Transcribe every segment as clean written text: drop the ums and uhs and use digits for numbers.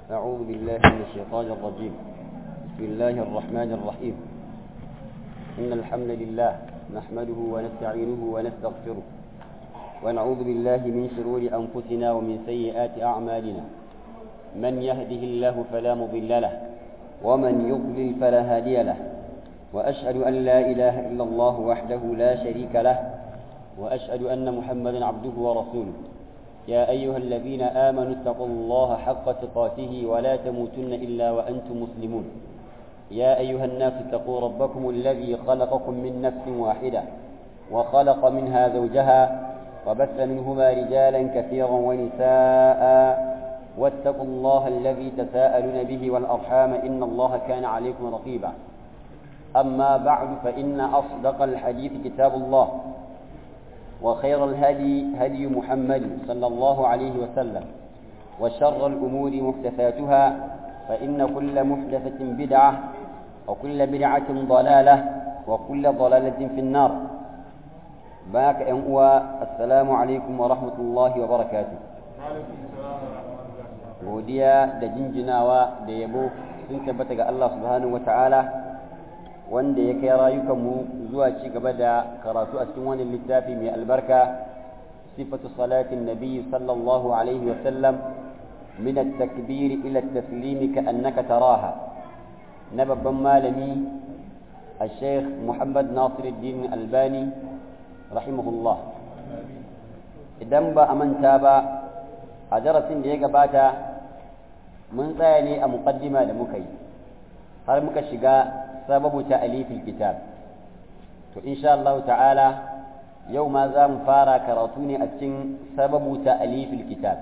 أعوذ بالله من الشيطان الرجيم. بسم الله الرحمن الرحيم. إن الحمد لله نحمده ونستعينه ونستغفره ونعوذ بالله من شرور أنفسنا ومن سيئات أعمالنا. من يهده الله فلا مضل له ومن يضلل فلا هادي له، وأشهد أن لا إله إلا الله وحده لا شريك له، وأشهد أن محمدا عبده ورسوله. يا أيها الذين آمنوا اتقوا الله حق تقاته ولا تموتن إلا وأنتم مسلمون. يا أيها الناس اتقوا ربكم الذي خلقكم من نفس واحدة وخلق منها زوجها وبث منهما رجالا كثيرا ونساء، واتقوا الله الذي تساءلون به والأرحام إن الله كان عليكم رقيبا. أما بعد، فإن أصدق الحديث كتاب الله، وخير الهدي هدي محمد صلى الله عليه وسلم، وشر الأمور محدثاتها، فإن كل محدثة بدعة وكل بدعة ضلالة وكل ضلالة في النار. باك أنقوى السلام عليكم ورحمة الله وبركاته. godiya da jinjinawa da yabo sun tabbata ga Allah subhanahu wata'ala wanda ya kai rayukanmu zuwa ci gaba da karatu a cikin wannan littafi mai albarka, sifatu salatin nabi sallallahu alaihi wa sallam min at-takbir ila at-taslim ka'annaka taraha, na babban malami al-sheikh Muhammad Nasiruddin Albani rahimahullah. Idan ba a manta ba, a darasin da ya gabata mun tsaya ne a muqaddima da muka yi har muka shiga sababu ta'alifil kitab. To insha Allah ta'ala yau ma za mu fara karatu ne a cikin sababu ta'alifil kitab.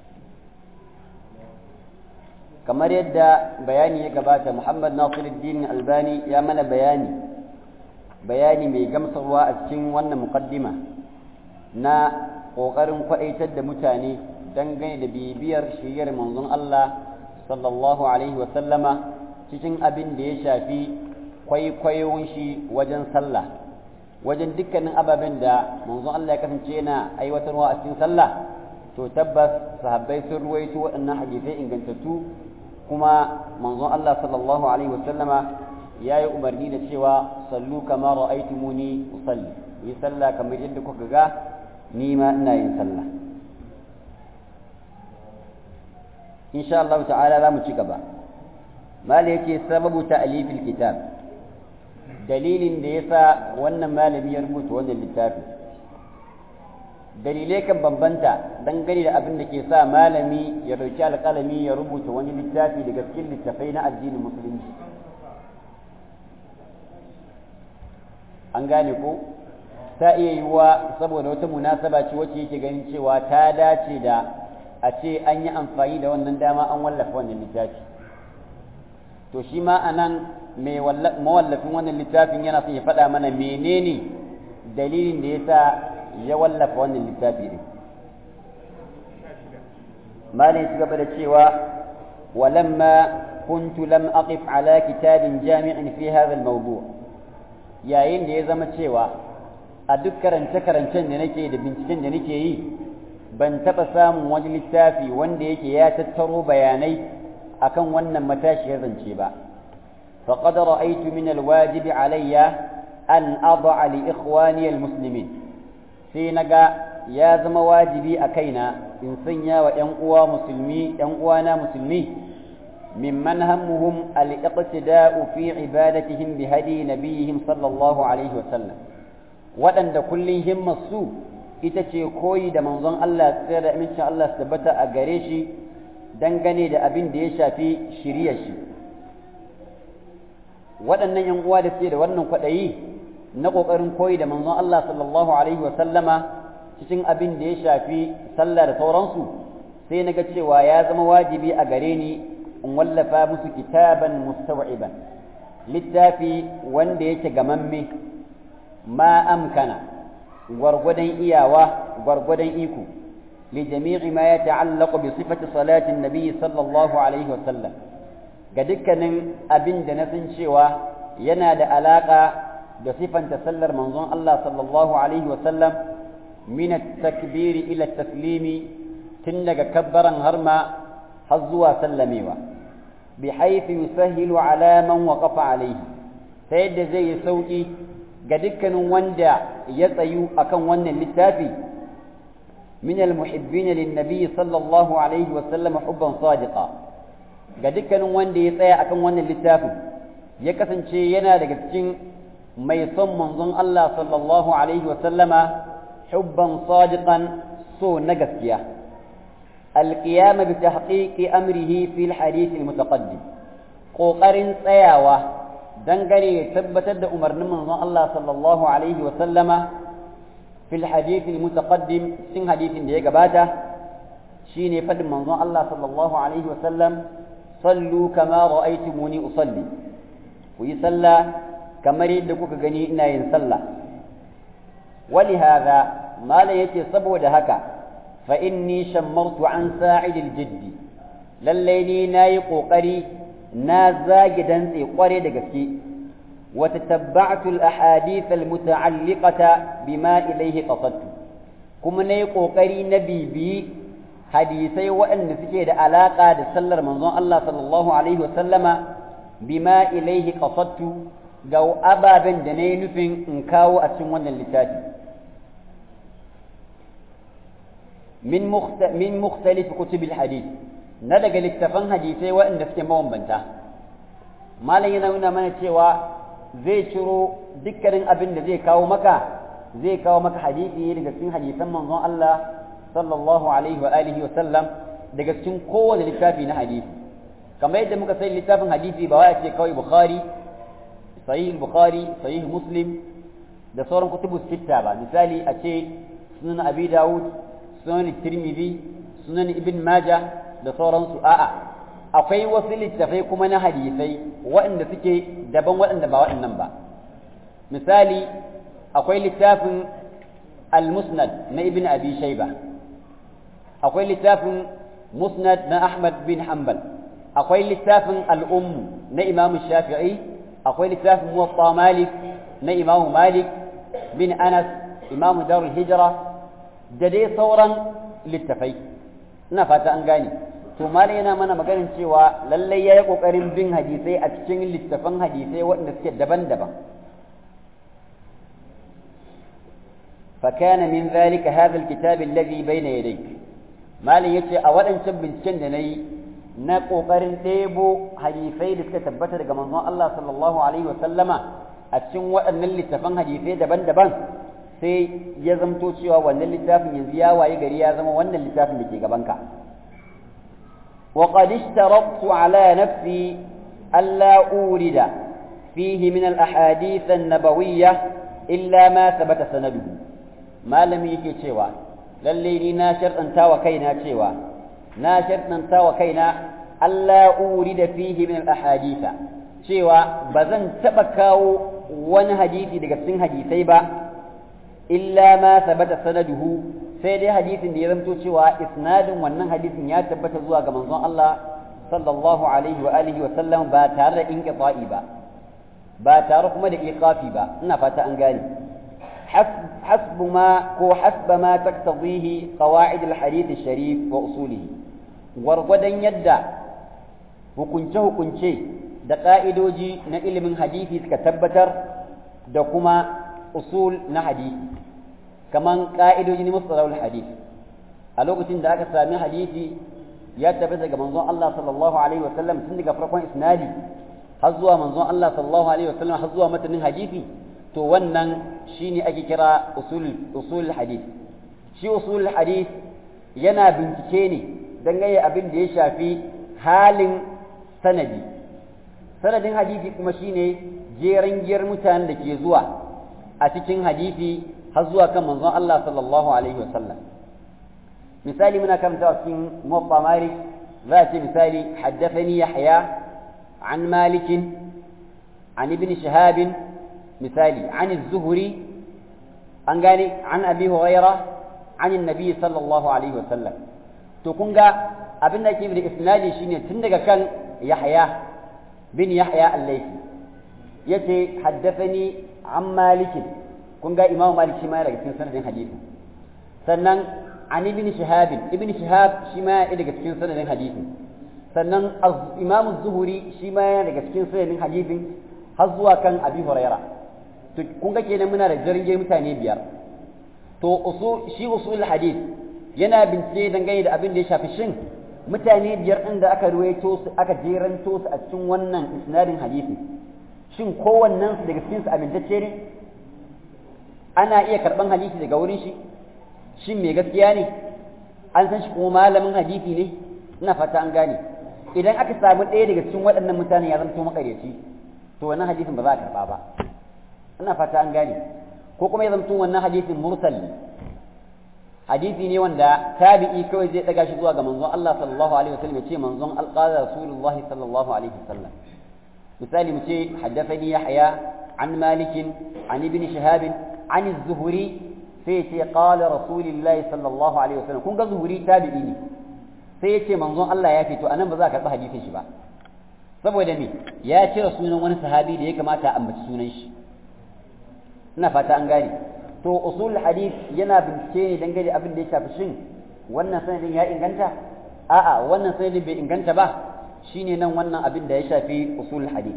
Kamar yadda bayani ya gabata, Muhammad Nasiruddin Albani ya mana bayani mai gamsarwa a cikin wannan muqaddima na ƙoƙarin kwaɗaitar da mutane dangane da bibiyar shiriyar manzon Allah sallallahu alaihi wa sallama cikin abin da ya shafi kwaikwayon shi wajen sallah, wajen dukkanin ababen da manzon Allah ya kasance yana aiwatarwa a cikin sallah. To tabbas sahabbai sun ruwaito waɗannan hadisai ingantattu, kuma manzon Allah sallallahu alaihi wa sallama ya yi umarni da cewa sallu kama ra'aytumuni usalli, yi sallah kamar yadda kuka ga ni ma ina yin sallah. insha Allah ta'ala za mu ci gaba. Malai yake sababu ta'alifil kitab, dalilin da yasa wannan malami ya rubuta wannan littafi. Dalilai kan bambanta dangane da abin da ke sa malami ya dauki alƙalami ya rubuta wani littafi daga cikin littafai na addinin musulunci. An gane ko? Ta iya yiwuwa saboda wata munasaba ce wacce yake ganin cewa ta dace da a ce an yi amfani da wannan dama an wallafa wannan littafi. To shi ma anan mai mawallafin wannan littafin yana son ya faɗa mana menene dalilin da yasa ya wallafa wannan littafi din. Malai ya gaba da cewa walamma kuntu lam aqif ala kitabin jami'in fi hadha al-mawdu', yayin da ya zama cewa a duk karance-karancen da nake da binciken da nake yi ban taɓa samun wani littafi wanda yake ya tattaro bayanai akan wannan matashiyar zance ba. faqad ra'aytu min alwajibi alayya an ad'a li ikhwani almuslimin, sai naga ya zama wajibi a kaina in sanya wa ƴan uwana musulmi mimman hammuhum al-iqtida'u fi ibadatihim bi hadi nabiyihim sallallahu alaihi wa sallam, waɗanda kullun himmarsu ita ce koyi da manzon Allah sai da amincin Allah su tabbata a gare shi dangane da abin da ya shafi shiriyar shi. Waɗannan ‘yan uwa da suke da wannan kwaɗayi na ƙoƙarin koyi da manzon Allah sallallahu alaihi wa sallama cikin abin da ya shafi sallah da sauransu, sai na ga cewa ya zama wajibi a gare ni in wallafa musu kitaban mustawiban, littafi wanda yake gamamme, ma amkana, gwargwadon iyawa, gwargwadon iko, li jami'i ma ya ta'allaqu bi sifati salatin nabi sallallahu alaihi wa sallam, ga dukkanin abin da na san cewa yana da alaka da sifanta sallar manzon Allah sallallahu alaihi wa sallam, min at-takbir ila at-taslimi, tun daga kabbaran harma har zuwa sallamewa bi haythu yusahhilu ala man waqafa alayhi ta yadda zai yi sauki ga dukkanin wanda ya tsayu akan wannan littafi min almuhibbin lin-nabi sallallahu alaihi wa sallam hubban sadiqa ga dukkanin wanda ya tsaya akan wannan littafin ya kasance yana daga cikin mai son manzon Allah sallallahu alaihi wa sallama hubban sadiqan so na gaskiya القيام بتحقيق أمره في الحديث المتقدم قوقرن تسياوة دنگري تبتد أمر من الله صلى الله عليه وسلم في الحديث المتقدم سن حديث دي قباته شيني فد من الله صلى الله عليه وسلم صلوا كما رأيتموني أصلي ويصلى كما يدكوك غني إنا ينصلى ولهذا ما لا يتي صبو دهكا فإني شمرت عن ساعد الجد لليني ناي قوقري نازاج دنسي قري دقسي وتتبعت الأحاديث المتعلقة بما إليه قصدت كما ناي قوقري نبي بي حديثي وأن سكيد علاقة دسلر منظوم الله صلى الله عليه وسلم بما إليه قصدت جو أبا بن دنين فين انكاو أسمون اللتاتي من مختلف كتب الحديث ندق للتفن حديثي وإن نفسي بنتا ما لينا من cewa zai ciro dukkanin abin da zai kawo maka hadisi daga cikin hadisan manzon Allah sallallahu alaihi wa alihi wa sallam daga cikin kowane littafi na hadisi kamar yadda muka sai littafin hadisi ba wai ce kawai Bukhari sahih Muslim da sauran kutubu sitta ba misali a ce sunan Abi Dawud sunan Tirmidhi sunan Ibn Majah da sauransu a'a akwai wasu littafai kuma na hadisai waɗanda suke daban waɗanda ba waɗannan ba misali akwai littafin al-Musnad na Ibn Abi Shayba akwai littafin Musnad na Ahmad bin Hanbal akwai littafin al-Umm na Imam Shafi'i akwai littafin Muwatta Malik na Imam Malik bin Anas Imam Darul Hijra da dai sauran littafai ina fata an gane to malai yana mana maganin cewa lallai yayi kokarin bin hadisai a cikin littafan hadisai waɗanda suke daban-daban فكان من ذلك هذا الكتاب الذي بين يديك malai yace a waɗancan binciken da nayi na kokarin ɗebo hadisai da suka tabbata daga manzon Allah sallallahu alaihi wa sallama a cikin waɗannan littafan hadisai daban-daban sai ya zamto cewa wannan littafin yanzu ya waye gari ya zama wannan littafin da ke gabanka wa qad ishtaraqtu ala nafsi alla urida fihi min al ahadith an nabawiyyah illa ma thabata sanaduhu malami yake cewa lalle ni na sharɗanta wa kaina alla urida fihi min al ahadith cewa bazan taba kawo wani hadisi daga cikin hadisai ba illa ma sabata sanaduhu sai dai hadisin da ya zanto cewa isnadin wannan hadisin ya tabbata zuwa ga manzon Allah sallallahu alaihi wa alihi wa sallam ba tare da inqita'i ba tare kuma da iqafi ba ina fata an gane hasbu ma ko hasba ma taktadihi qawaid al-hadith al-sharif wa usulihi gwargwadon yadda hukunce da ka'idoji na ilimin hadisi suka tabbatar da kuma usul na hadisi kaman ka'idoji na mustalahul hadith a lokacin da aka sami hadisi ya tabbata daga manzon Allah sallallahu alaihi wasallam tun daga farkon isnadi har zuwa manzon Allah sallallahu alaihi wasallam har zuwa matanin hadisi to wannan shine ake kira usul hadith shi usul hadith yana bincike ne dangane abin da ya shafi halin sanadin hadisi kuma shine jeran giyar mutanen da ke zuwa a cikin hadisi har zuwa kan manzon Allah sallallahu alaihi wasallam misali muna karanta cikin muwatta malik za a ce misali haddathani yahya an malik an ibn shihab misali an az-zuhri an gane an abi huraira an annabi sallallahu alaihi wasallam to kun ga abin da yake da isnadi shine tun daga kan yahya bin yahya al-laythi yace haddathani an malik kun ga imamu malik shi ma daga cikin sanadin hadisi sannan an ibn shihab shi ma daga cikin sanadin hadisi sannan Imam Az-Zuhri shi ma yana daga cikin sanin hadisin har zuwa kan Abi Huraira to kun ga kenan muna da jirgin mutane biyar to usul hadith yana bincike dangane da abin da ya shafi shin mutane biyar din da aka ruwaito su aka jeranto su a cikin wannan isnadin hadisi shin kowannen su daga cikin su amintacce ne ana iya karban hadisi daga wurin shi shin me gaskiya ne an san shi kuma malamin hadisi ne ina fata an gane idan aka samu ɗaya daga cikin waɗannan mutane ya zanto makaryaci to wannan hadisin ba za a karba ba ina fata an gane ko kuma ya zanto wannan hadisin mursal hadisi ne wanda tabi'i kawai zai daga shi zuwa ga manzon Allah sallallahu alaihi wasallam ya ce manzon alqala rasulullahi sallallahu alaihi wasallam misali mu ce haddathani yahya an malik an ibn shihab an az-zuhri sai ce qala rasulullahi sallallahu alaihi wasallam kun ga zuhri tabi'i ne sai ya ce manzon Allah ya fito anan ba za ka karɓi hadisin shi ba saboda me ya cire sunan wani sahabi da ya kamata a ambaci sunan shi ina fata an gane to usul hadith yana bincike ne dangane abin da ya shafi shin wannan sanadin ya inganta a'a wannan sanadin bai inganta ba shine nan wannan abin da ya shafi usul hadith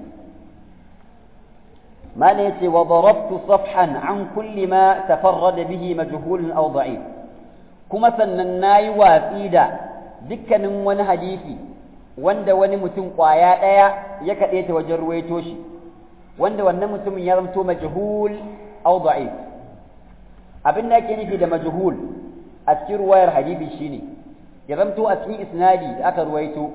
mala yace wa darabtu safhan an kulli ma tafarrada bihi majhul aw da'if kuma sannan nayi watsi da dukkanin wani hadisi wanda wani mutum kwaya daya ya kade ta wajen ruwaito shi wanda wannan mutumin ya zanto majhul aw da'if abin da ake nufi da majhul a cikin ruwayar hadisi shine ya zanto a cikin isnadi da aka ruwaito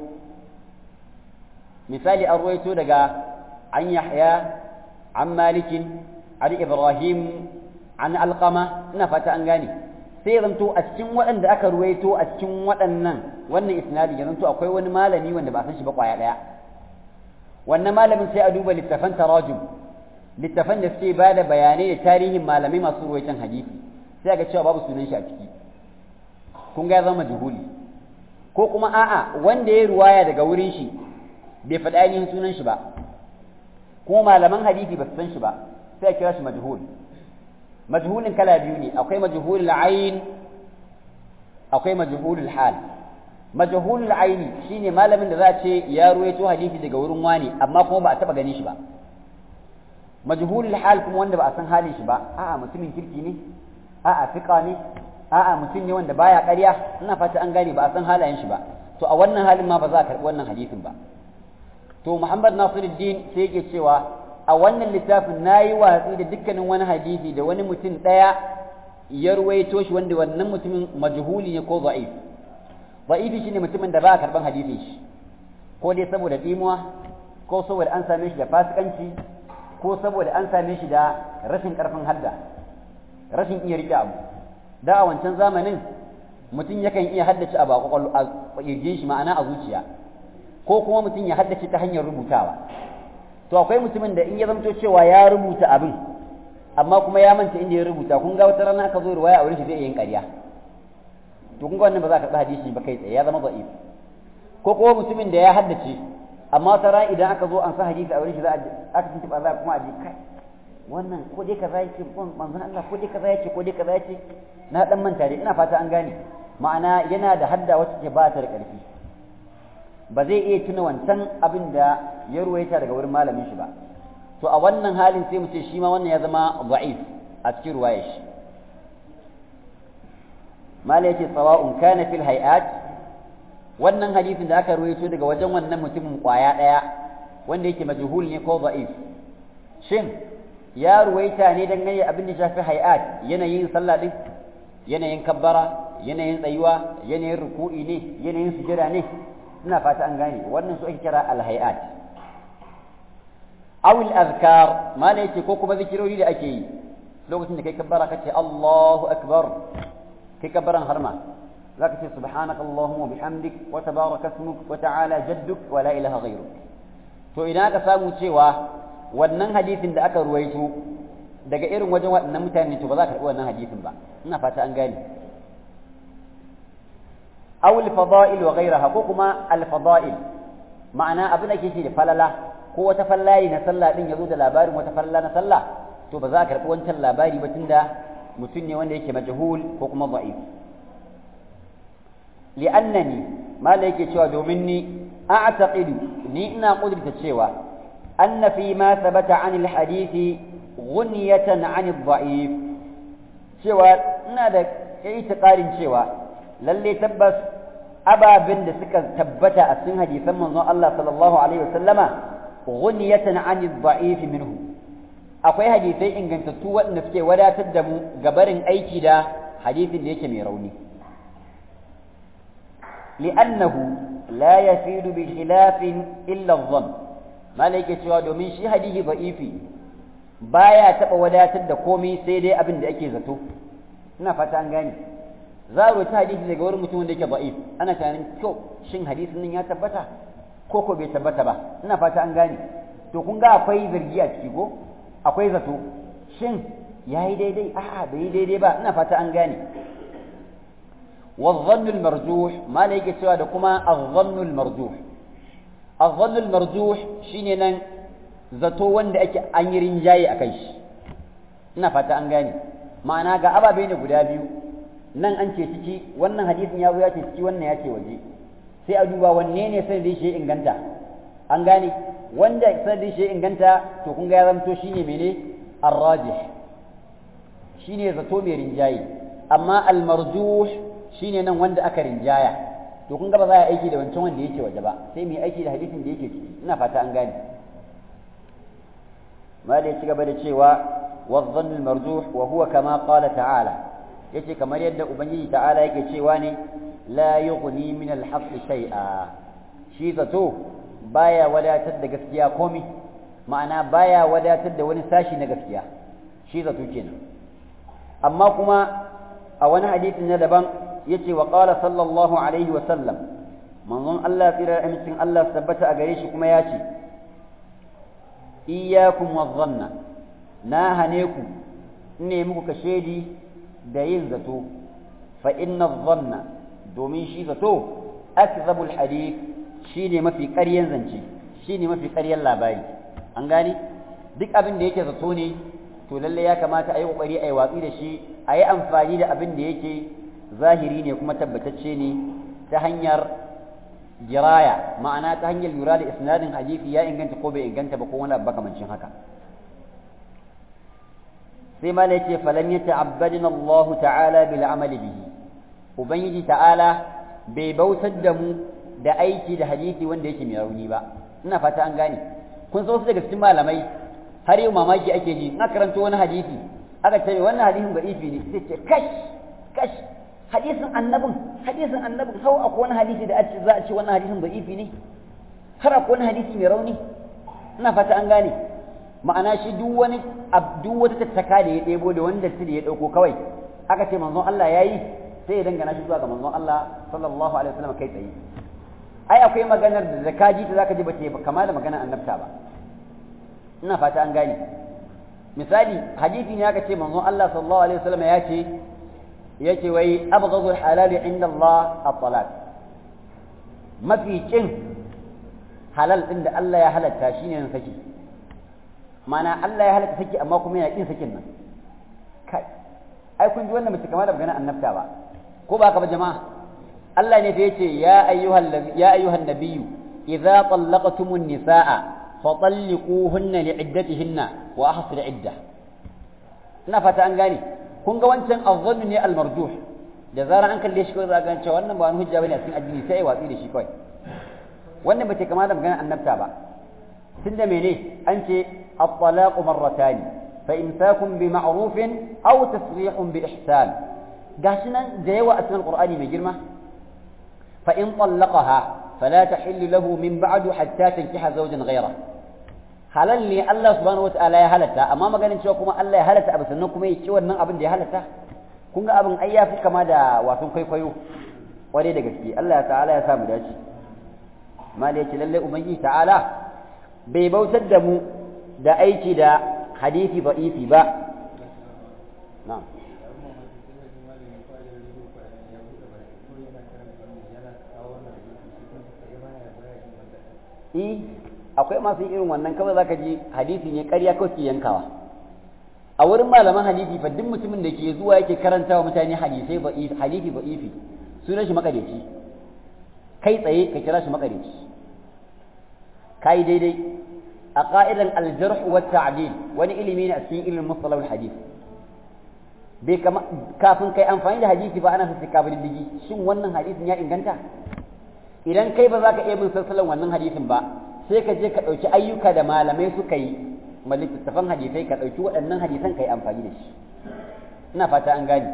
misali an ruwaito daga an yahya an malikin an ibrahim an alqama ina fata an gane sai ya zanto a cikin waɗanda aka ruwaito a cikin wannan isnadi ya zanto akwai wani malami wanda ba san shi ba kwaya ɗaya wannan malamin sai a duba littafan tarajum littafan da suke ba da bayanai da tarihin malamai masu ruwaitan hadisi sai ga cewa babu sunan shi a ciki kun ga ya zama juhuli ko kuma a'a wanda ya ruwaya daga wurin shi bai faɗi ainihin sunan shi ba kuma malaman hadisi ba su san shi ba sai a kira shi majhul majhulin kala biyu ne akwai majhulul ayn akwai majhulul hal majhulul ayni shine malamin da za a ce ya ruwaito hadisi daga wurin wani amma kuma ba a taba ganin shi ba majhulul hal kuma wanda ba a san halin shi ba a'a mutumin kirki ne a'a fiqa ne a'a mutum ne wanda baya ƙarya ina fata an gane ba a san halayen shi ba to a wannan halin ma ba za a karɓi wannan hadisin ba to Muhammad Nasiruddin sai yake cewa a wannan littafin nayi watsi da dukkanin wani hadisi da wani mutum ɗaya ya ruwaito shi wanda wannan mutumin majhuli ne ko da'if da'ifi shine mutumin da ba a karɓan hadisin shi ko dai saboda timuwa ko saboda an same shi da fasikanci ko saboda an same shi da rashin ƙarfin hadda rashin iya riƙe abu da a wancan zamanin mutum yakan iya haddace abu a ƙirjin shi ma'ana a zuciya ko kuma mutum ya haddace ta hanyar rubutawa to akwai mutumin da in ya zamto cewa ya rubuta abin amma kuma ya manta inda ya rubuta kun ga wata rana aka zo riwaya a wurin shi zai yin ƙarya to kun ga wannan ba za ka ɗa hadisi ba kai tsaye ya zama da'if ko kuma mutumin da ya haddace amma wata rana idan aka zo an sa hadisi a wurin shi za a aka tuntuɓa za kuma a ji kai wannan ko dai kaza yake manzon Allah ko dai kaza yake ko dai kaza yake na dan manta dai ina fata an gane ma'ana yana da hadda wacce ke ba ta da ƙarfi ba zai iya tuna wancan abin da ya ruwaita daga wurin malamin shi ba to a wannan halin sai mu ce shi ma wannan ya zama da'if a cikin ruwayar shi mala yake sawa'un kana fil hay'at wannan hadisin da aka ruwaito daga wajen wannan mutumin kwaya daya wanda yake majhul ne ko da'if shin ya ruwaita ne dangane abin da shafi hay'at yanayin sallah din yanayin kabbara yanayin tsayuwa yanayin ruku'i ne yanayin sujada ne ina fata an gane wannan su ake kira al-hay'at aw al-azkar ma ne yake ko kuma zikirori da ake yi lokacin da kai kabbara kace Allahu akbar kai kabbaran harma zaka ce subhanaka allahumma bihamdik wa tabaraka ismuk wa ta'ala jadduk wa la ilaha ghayruk to idan aka samu cewa wannan hadisin da aka ruwaito daga irin wajen waɗannan mutane to ba za ka karɓi wannan hadisin ba ina fata an gane aw al-fada'il wa ghayraha ko kuma al-fada'il ma'ana abin da ke shi da falala ko wata fallaye na sallah din yazo da labarin wata falla na sallah to ba za ka karɓi wancan labari ba tunda mutum ne wanda yake majhul ko kuma da'if li'annani mala yake cewa domin ni a'taqidu ni ina kudurta cewa anna fi ma thabata 'an al-hadith ghunyatan 'an ad-da'if cewa ina da itiqadin cewa lalle tabbas ababin da suka tabbata a cikin hadisan manzon Allah sallallahu alaihi wasallama ghunyatan 'an ad-da'if minhu akwai hadisai ingantattu waɗanda suke wadatar da mu gabarin aiki da hadisin da yake mai rauni li'annahu la yafidu bi khilafin illa adh-dhann malaike cewa domin shi hadisi da'ifi baya taba wadatar da komai sai dai abin da ake zato ina fata an gane za a rubuta hadisi daga wurin mutum wanda yake da'if ana tunanin to shin hadisin nan ya tabbata ko bai tabbata ba ina fata an gane to kun ga akwai zargi a ciki ko akwai zato shin yayi daidai a'a bai daidai ba ina fata an gane والظن المرجوح ما ليك سوى دكما الظن المرجوح الظن المرجوح شيني نان zato wanda ake an yi rinjaye a kai shi ina fata an gane ma'ana ga ababe ne guda biyu nan an ce ciki wannan hadisin ya zo ya ce ciki wannan ya ce waje sai a duba wanne ne sanadin shi inganta an gane wanda sanadin shi inganta to kun ga ya zamto shine mene ar-rajih shine zato mai rinjaye amma al-marjuh shine nan wanda aka rinjaya to kun ga ba za a aiki da wancan wanda yake waje ba sai mu yi aiki da hadisin da yake ciki ina fata an gane ma da ya ci gaba da cewa wadhann al-marjuh wa huwa kama qala ta'ala yace kamar yadda ubangiji ta'ala yake cewa ne la yughni min al-haqq shay'a shi zato baya wadatar da gaskiya komai ma'ana baya wadatar da wani sashi na gaskiya shi zato kenan amma kuma a wani hadisin na daban yace wa qala sallallahu alaihi wa sallam manzon Allah tsira amincin Allah tabbata a gare shi kuma yace iyyakum wadh-dhanna na hane ku ne muku kashedi da yin zato fa inna adh-dhanna domin shi zato akdhabul hadith shine mafi ƙaryan zance shine mafi ƙaryan labari an gane duk abin da yake zato ne to lalle ya kamata a yi kokari a yi watsi da shi a yi amfani da abin da yake zahiri ne kuma tabbatacce ne ta hanyar jiraya ma'ana ta hanyar lura da isnadin hadisi ya inganta ko bai inganta ba ko wani abu makamancin haka sai ma yace falam yata'abbadna Allah ta'ala bil amali bihi ubangiji ta'ala bai bautar da mu da aiki da hadisi wanda yake mai rauni ba ina fata an gane kun san wasu daga cikin malamai har yau mamaki ake ji na karanto wani hadisi aka ce wannan hadisin da'ifi ne sai ce kash hadisin annabin sau akwai wani hadisi da za a ce wannan hadisin da'ifi ne har akwai wani hadisi mai rauni ina fata an gane ma'ana shi duk wata tattaka da ya ɗebo da wanda da ya ɗauko kawai aka ce manzon Allah ya yi sai ya dangana shi zuwa ga manzon Allah sallallahu alaihi wasallam kai tsaye ai akwai maganar da zakaji ta zaka ji ba ta kama da maganar annabta ba ina fata an gane misali hadisi ne aka ce manzon Allah sallallahu alaihi wasallam ya ce yace wai abghadul halal inda Allah at-talaq mafi kin halal din da Allah ya halatta shine saki mana Allah ya halatta saki amma kuma yana kin sakin nan kai ai kun ji wannan mace kama da maganar annabta ba ko ba haka ba jama'a Allah ne fa yace ya ayyuhan nabiyyu idza tallaqtumun nisaa fatalliquhunna li'iddatihinna wa ahsil 'iddah ina fata an gane kun ga wancan azzannu ne almarjuh da zara an kalle shi kawai za ga cewa wannan ba wani hujja bane a cikin addini sai ai watsi da shi kawai wannan bace kama da maganar annabta ba tunda mene an ce at-talaqu marratan fa imsakun bi ma'rufin aw tasrihun bi ihsan gashi nan da yawa a cikin alqur'ani mai girma fa in talaqaha fala tahillu lahu min ba'du hatta tankiha zawjan ghayra halal ne Allah subhanahu wataala ya halatta amma maganin cewa kuma Allah ya halatta abu sannan kuma ya ci wannan abin da ya halatta kun ga abin ai yafi kama da wasan kwaikwayo ware da gaske Allah ta'ala ya samu dace amma da yake lalle ubangiji ta'ala bai bautar da mu da aiki da hadisi da'ifi ba na'am akwai masu irin wannan kawai zaka ji hadisi ne ƙarya kawai ke yankawa a wurin malaman hadisi fa duk mutumin da ke zuwa yake karantawa mutane hadisi da'ifi sunan shi makareci kai tsaye ka kira shi makareci kai daidai a qa'idan al-jarh wa ta'dil wani ilimi ne a cikin ilimin mustalah al-hadith bai kama kafin kai amfani da hadisi ba ana sai ka bi diddigi shin wannan hadisin ya inganta idan kai ba za ka iya bin salsalan wannan hadisin ba sai ka je ka ɗauki ayyuka da malamai suka yi littattafan hadisai ka ɗauki waɗannan hadisan ka yi amfani da shi ina fata an gane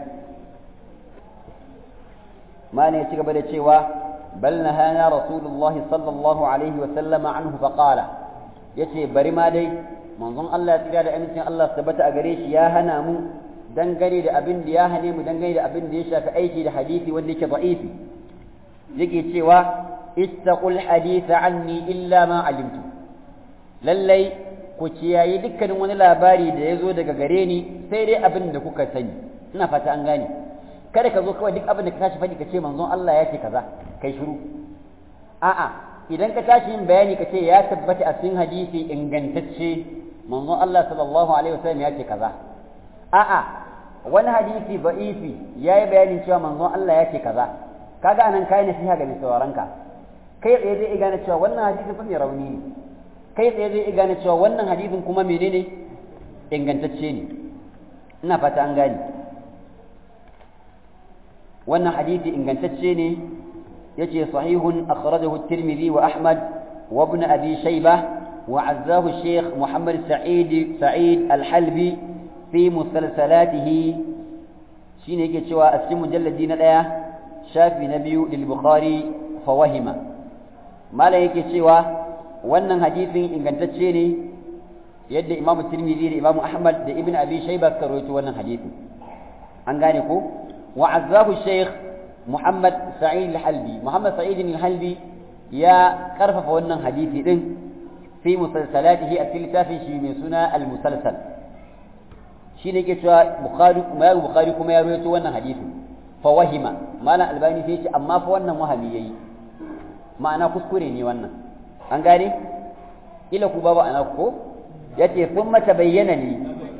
mana ya ci gaba da cewa bal nahana rasulullahi sallallahu alaihi wa sallama anhu fa qala yace bari ma dai manzon Allah ya tsira da amincin Allah tabbata a gare shi ya hana mu dangane da abin da ya hane mu dangane da abin da ya shafi aiki da hadisi wanda yake da'ifi yake cewa ittaqul haditha anni illa ma alimtu lallai ku kiyaye dukkanin wani labari da ya zo daga gare ni sai dai abin da kuka sani ina fata an gane kada ka zo kawai duk abin da ka tashi faɗi ka ce manzon Allah ya ce kaza kai shiru a'a idan ka tashi yin bayani ka ce ya tabbata a cikin hadisi ingantacce manzon Allah sallallahu alaihi wasallam ya ce kaza a'a wani hadisi da'ifi yayi bayanin cewa manzon Allah ya ce kaza kaga anan kai nasiha ga mai sauraron ka kai tsaye zai gane cewa wannan hadisin fa mai rauni ne kai tsaye zai gane cewa wannan hadisin kuma menene ingantacce ne ina fata an gane wannan hadisi ingantacce ne yace sahihun akhrajahu at-Tirmidhi wa Ahmad wa ibn Abi Shaybah wa azzahu Sheikh Muhammad Sa'id Al-Halbi fi musalsalatihi shine yake cewa a cikin mujalladi na 1 shafi na 2 lil Bukhari fa wahima mala yake cewa wannan hadisin ingantacce ne yadda Imam Tirmidhi da Imam Ahmad da Ibn Abi Shaybah suka rawaito wannan hadisin an gane ko wa azzahu Sheikh Muhammad Sa'id Al-Halbi Muhammad Sa'id Al-Halbi ya karfafa wannan hadisi din fi musalsalatihi a cikin littafin shi mai suna Al-Musalsal shine yake cewa Bukhari kuma ya rawaito wannan hadisin fa wahima malam Albani sai ya ce amma fa wannan wahami yayi ma'ana kuskure ne wannan an gane ila ku babu ana ko yace thumma tabayyana li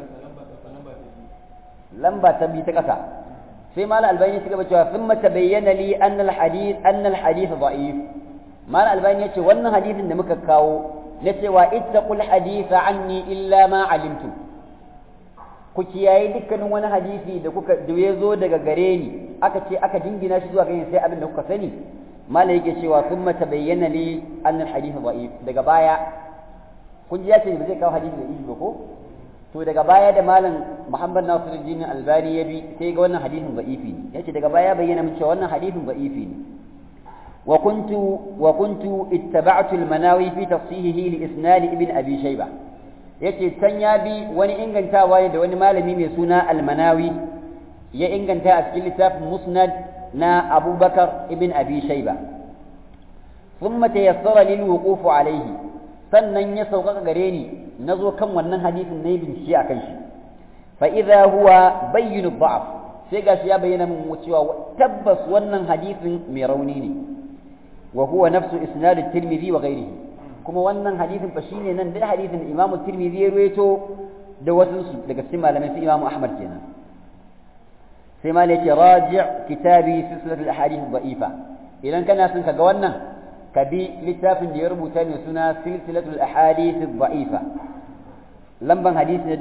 lamba ta bi ta kasa sai mal albani ya gaba cewa thumma tabayyana li anna al hadith da'if mal albani yace wannan hadisin da muka kawo na cewa ittaqul hadith anni illa ma alimtu ku kiyaye dukkanin wani hadisi da kuka da yazo daga gare ni aka ce aka dingina shi zuwa gare ni sai abin da kuka sani mala yake cewa thumma tabayyana li anna al-hadith da'if daga baya kun ji yace ba zai kawo hadisi da ba ko to daga baya da malam Muhammad Nasiruddin Albani ya bi sai ga wannan hadisin da'ifi ne yace daga baya bayyana mun cewa wannan hadisin da'ifi ne wa kuntu ittaba'tu al-manawi fi tafsihihi li isnad ibn abi shayba yace can ya bi wani ingantawa ne da wani malami mai suna al-manawi ya inganta a cikin littafin musnad na abubakar ibn abi shayba thumma tayassara lil wuquf alayhi sannan ya sauƙaƙa gare ni nazo kan wannan hadisin nayi bincike akan shi fa idha huwa bayyin ad-da'f sai gashi ya bayyana min cewa tabbas wannan hadisin mai rauni ne wa huwa nafsu isnad at-tirmidhi wa ghayrihi kuma wannan hadisin fa shine nan da hadisin imam at-tirmidhi ya ruwaito da wasu daga cikin malamai su imam ahmad kenan sai ma ne ce raji' kitabi silsilat al-ahadith ad-da'ifa idan kana son kaga wannan ka bi littafin da ya rubuta ne suna silsilat al-ahadith ad-da'ifa lamban hadisi na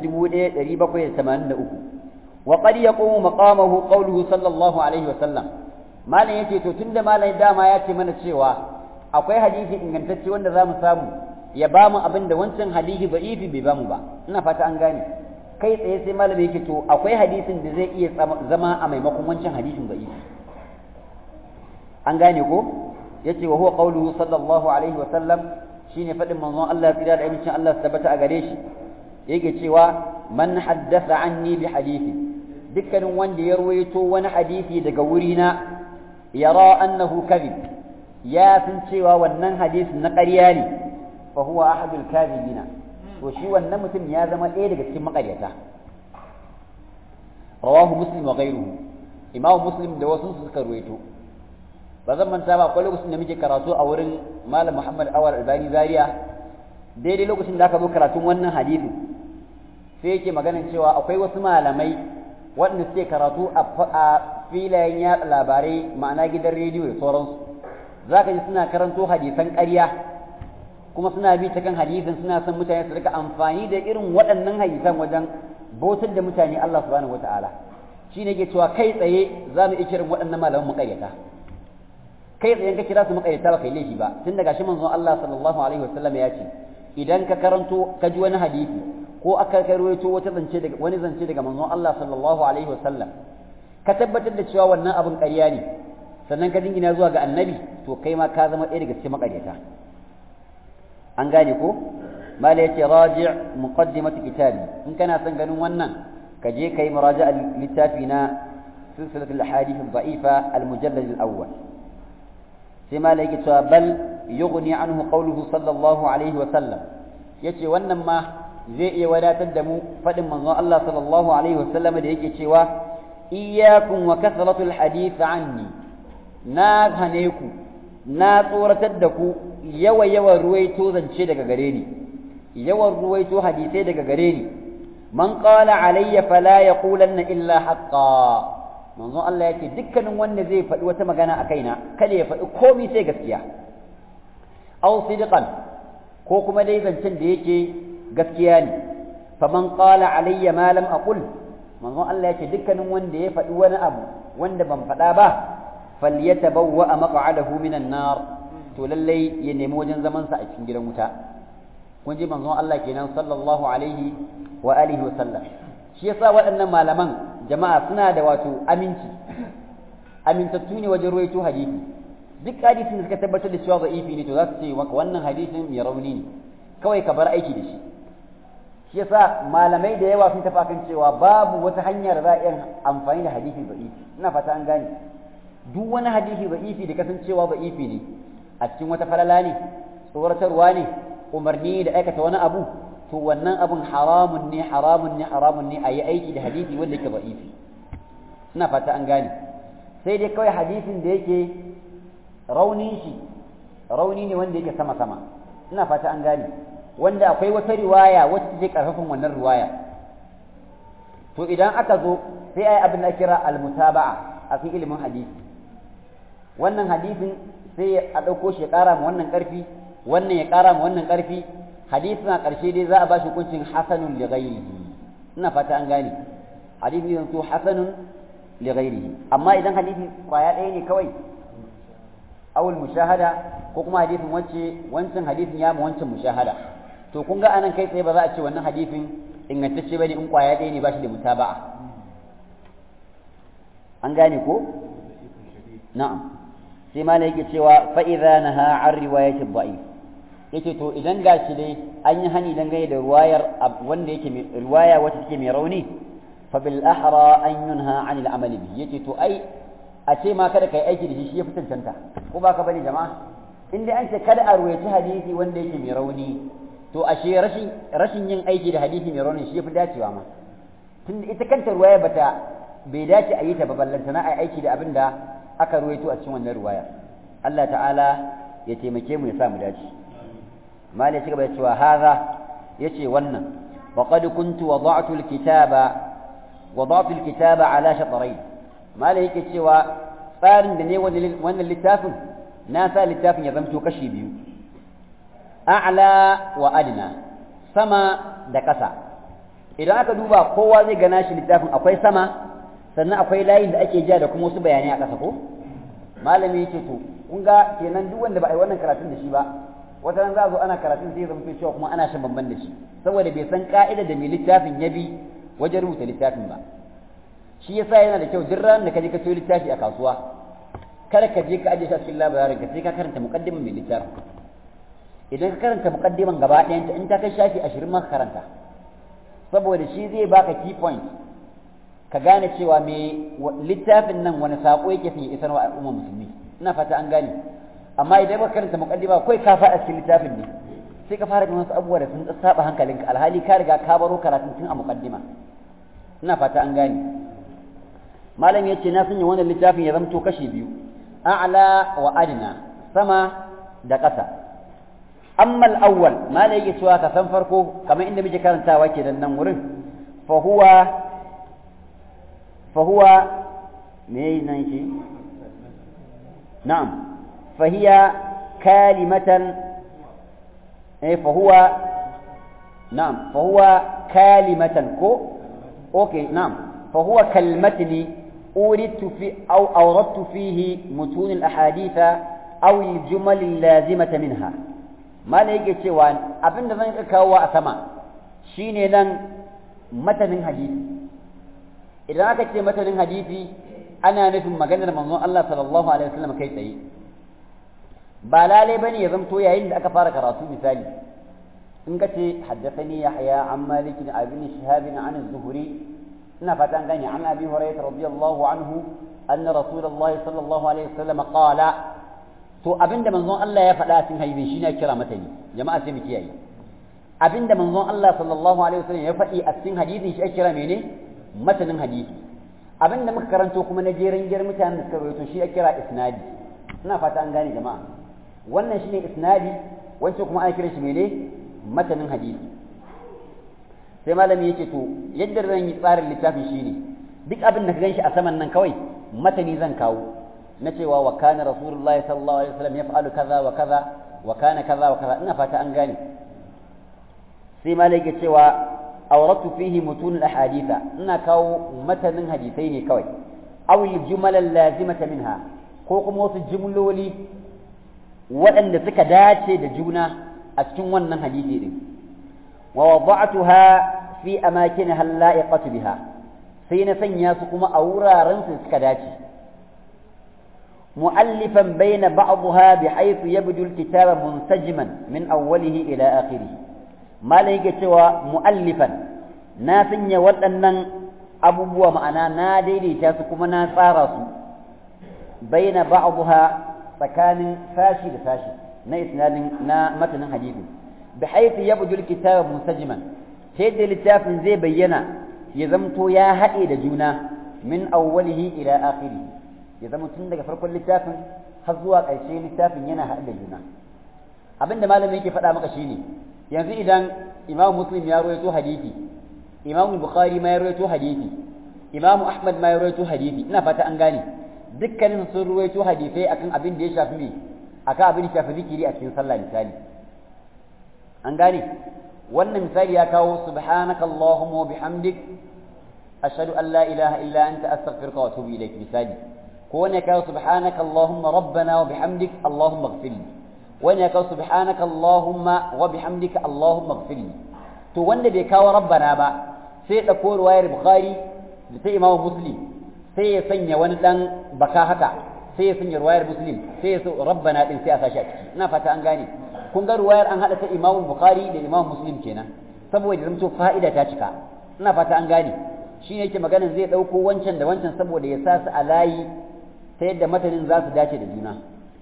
1783 wa qad yaqumu maqamahu qawluhu sallallahu alaihi wa sallam malam yace to tunda malam dama ya ce mana cewa akwai hadisi ingantacce wanda zamu samu ya bamu abinda wancan hadisi da'ifi bai bamu ba ina fata an gane kai tsaye sai malami yake to akwai hadisin da zai iya zama a maimakon wancan hadisin da'ifi an gane ko yace wa huwa qawluhu sallallahu alaihi wa sallam shine fadin manzon Allah tsira da amincin Allah tabbata a gare shi yake cewa man haddatha anni bi hadisi dukkanin wanda ya ruwaito wani hadisi daga wurina yara annahu kadhib ya san cewa wannan hadisin na ƙarya ne fa huwa ahadul kadhibina to shi wannan mutum ya zama ɗaya daga cikin maƙaryata rawahu muslim wa ghayruhu imamu muslim da wasu suka ruwaito ba zan manta ba akwai lokacin da muke karatu a wurin malam Muhammad Awal Albani Zaria daidai lokacin da aka zo karatun wannan hadisin sai yake maganin cewa akwai wasu malamai waɗanda suke karatu a filayen yaɗa labarai ma'ana gidan rediyo da sauransu za ka ji suna karanto hadisan ƙarya kuma suna bi ta kan hadisin suna son mutane su rika amfani da irin waɗannan hadisan wajen bautar da mutane Allah subhanahu wata'ala shine yake cewa kai tsaye za mu iya kiran waɗannan malaman muƙayyata kai tsaye ka kira su muƙayyata ba kai laifi ba tun daga shi manzon Allah sallallahu alaihi wasallam ya ce idan ka karanto ka ji wani hadisi ko aka karwaito wani zance daga manzon Allah sallallahu alaihi wasallam ka tabbatar da cewa wannan abin ƙarya ne sannan ka dingina zuwa ga annabi to kai ma ka zama ɗaya daga cikin maƙaryata an gane ko mala yace raji' muqaddimatu kitabi in kana son ganin wannan ka je kai muraja'a littafi na silsilatul ahadith ad-da'ifa al-mujallad al-awwal sai mala yake cewa bal yughni anhu qawluhu sallallahu alaihi wa sallam yace wannan ma zai iya wadatar da mu fadin manzon Allah sallallahu alaihi wa sallam da yake cewa iyyakum wa kathratul hadith anni na hane ku na tsoratar da ku yawan ruwaito zance daga gare ni yawan ruwaito hadisai daga gare ni man qala alayya fala yaqulanna illa haqqan manzon Allah yake dukkanin wanda zai faɗi wata magana a kaina kada ya faɗi komai sai gaskiya aw sidqan ko kuma dai zancen da yake gaskiya ne faman qala alayya ma lam aqul manzon Allah yake dukkanin wanda ya faɗi wani abu wanda ban faɗa ba falyatabawwa maq'adahu minan nar to lallai ya nemi wajen zaman sa a cikin gidan wuta kun ji manzon Allah kenan sallallahu alaihi wa alihi wa sallam shi yasa waɗannan malaman jama'a suna da wato amintattu ne wajen ruwaito hadisi duk hadisin da suka tabbatar da cewa da'ifi ne to za su ce maka wannan hadisin mai rauni ne kawai ka bar aiki da shi shi yasa malamai da yawa sun tafi akan cewa babu wata hanyar za a iya amfani da hadisi da'ifi ina fata an gane duk wani hadisi da'ifi da kasancewa da'ifi ne a cikin wata falala ne tsoratarwa ne umarni da aikata wani abu to wannan abun haramun ne a yi aiki da hadisi wanda yake da'ifi ina fata an gane sai dai kawai hadisin da yake rauni ne wanda yake sama ina fata an gane wanda akwai wata riwaya wacce take karfafin wannan riwaya to idan aka zo sai ai abin da kira al-mutaba'a a cikin ilimin hadisi wannan hadisin sai a ɗauko shi ya ƙara ma wannan ƙarfi wannan ya ƙara ma wannan ƙarfi hadisin a ƙarshe dai za a ba shi hukuncin hasanun li ghairihi ina fata an gane hadisi yanzu hasanun li ghairihi amma idan hadisi kwaya ɗaya ne kawai awul mushahada ko kuma hadisin wancan hadisin ya mu wancan mushahada to kun ga anan kai tsaye ba za a ce wannan hadisin ingantacce bane in kwaya ɗaya ne ba shi da mutaba'a an gane ko na'am sai malai yake cewa fa idza naha an riwayati dha'if yace to idan gashi dai an yi hani dangane da riwayar wanda yake riwaya wacce take mai rauni fa bil ahra an yunha an al amal bi yace to ai a ce ma kada kai aiki da shi ya fi cancanta ko baka bane jama'a in dai an ce kada a ruwaci hadisi wanda yake mai rauni to ashe rashin yin aiki da hadisi mai rauni shi ya fi dacewa ma tunda ita kanta riwaya bai dace a yi ta ba ballantana a aiki da abin da aka ruwaito a cikin wannan riwaya Allah ta'ala ya taimake mu ya sa mu dace malai ci gaba da cewa haza yace wannan wa qad kuntu wada'tu al-kitaba ala shatrayn malai yake cewa tsarin da ne wannan littafin na sa littafin ya zamto kashi biyu a'la wa adna sama da ƙasa idan aka duba kowa zai gana shi littafin akwai sama sannan akwai layin da ake ja da kuma wasu bayanai a ƙasa ko malami yake to kun ga kenan duk wanda ba a yi wannan karatun da shi ba wata ran za a zo ana karatun sai ya zama cewa kuma ana shan bamban da shi saboda bai san ka'ida da mai littafin ya bi wajen rubuta littafin ba shi yasa yana da kyau duk ran da ka je ka sayo littafi a kasuwa kada ka je ka aje shi a cikin labarin ka sai ka karanta muqaddiman mai littafin idan ka karanta muqaddiman gaba ɗayanta in ta kai shafi 20 ma ka karanta saboda shi zai baka key point ka gane cewa me littafin nan wani sako yake son ya isar wa al'umma musulmi ina fata an gane amma idan baka karanta muqaddima kai ka fara cikin littafin ne sai ka fara ganin wasu abubuwa da sun saba hankalinka alhali ka riga ka baro karatun tun a muqaddima ina fata an gane malam yace na sanya wannan littafin ya zamto kashi biyu a'la wa adna sama da ƙasa amma al-awwal malam yake cewa ka san farko kamar inda muke karantawa kenan nan wurin fa huwa me nan shi na'am fa hiya kalimatan fa huwa na'am fa huwa kalimatan ko okay na'am fa huwa kalmatni uridtu fi aw awradtu fihi mutun al-ahadith aw al-jumal al-lazimata minha mala yake cewa abinda zan kawo a sama shine nan matanin hadisi idan aka ce matanin hadisi ana nufin maganar manzon Allah sallallahu alaihi wasallam kai tsaye ba lalai bane ya zamto yayin da aka fara karatu misali in ka ce haddathani yahya an malik ibn shihab an az-zuhri ina fatan gani an abi hurairah radiyallahu anhu anna rasulullah sallallahu alaihi wasallam qala to abinda manzon Allah ya faɗa cikin hadisi shine kira matani jama'a sai mu kiyaye abinda manzon Allah sallallahu alaihi wasallam ya faɗi a cikin hadisin shi ake kira mene matanin hadisi abinda muka karanto kuma na jerin mutanen da suka rawaito shi ake kira isnadi ina fata an gane jama'a wannan shine isnadi wancan kuma ana kiran shi mene matanin hadisi sai malami yake to yadda zan yi tsarin littafin shine duk abin da ka ganshi a saman nan kawai matani zan kawo na cewa wa kana rasulullahi sallallahu alaihi wasallam yaf'alu kaza wa kaza wa kana kaza wa kaza ina fata an gane sai malai yake cewa awratu fihi mutun al-ahaditha ina kawo matanin hadisai ne kawai aw al-jumal al-lazimata minha ko kuma wasu jumloli waɗanda suka dace da juna a cikin wannan hadisi din wa wada'tuha fi amakinaha al-la'iqatu biha sai na sanya su kuma a wuraren su suka dace mu'allifan bayna ba'daha bihaythu yabdu al-kitaba munsajiman min awwalihi ila akhirih malai yake cewa mu'allifan na sanya waɗannan abubuwa ma'ana na daidaita su kuma na tsara su baina ba'daha tsakanin sashi da sashi na isnadin na matanin hadisi bi haythu yabdu al-kitab munsajiman sai da littafin zai bayyana ya zamto ya haɗe da juna min awwalihi ila akhirih ya zama tun daga farkon littafin har zuwa ƙarshe littafin yana haɗe da juna abinda malamin yake faɗa maka shine yanzu idan imam muslim ya rawaito hadisi imam bukhari ma ya rawaito hadisi imam ahmad ma ya rawaito hadisi ina fata an gane dukkanin sun rawaito hadisai akan abin da ya shafi me akan abin da ya shafi zikiri a cikin sallah misali an gane wannan misali ya kawo subhanakallahumma wa bihamdik ashhadu an la ilaha illa anta astaghfiruka wa atubu ilaik misali ko wani ya kawo subhanakallahumma rabbana wa bihamdik allahumma ighfirli wani ya kawo subhanaka Allahumma wa bihamdika Allahumma ighfirli to wanda bai kawo rabbana ba sai ya dauko riwayar Bukhari da ta Imam Muslim sai ya sanya wani dan baka haka sai ya sanya riwayar Muslim sai ya so rabbana din sai a sashi a ciki ina fata an gane kun ga riwayar an hada ta Imam Bukhari da Imam Muslim kenan saboda zamto fa'ida ta cika ina fata an gane shine yake maganin zai dauko wancan da wancan saboda ya sa su a layi ta yadda matanin za su dace da juna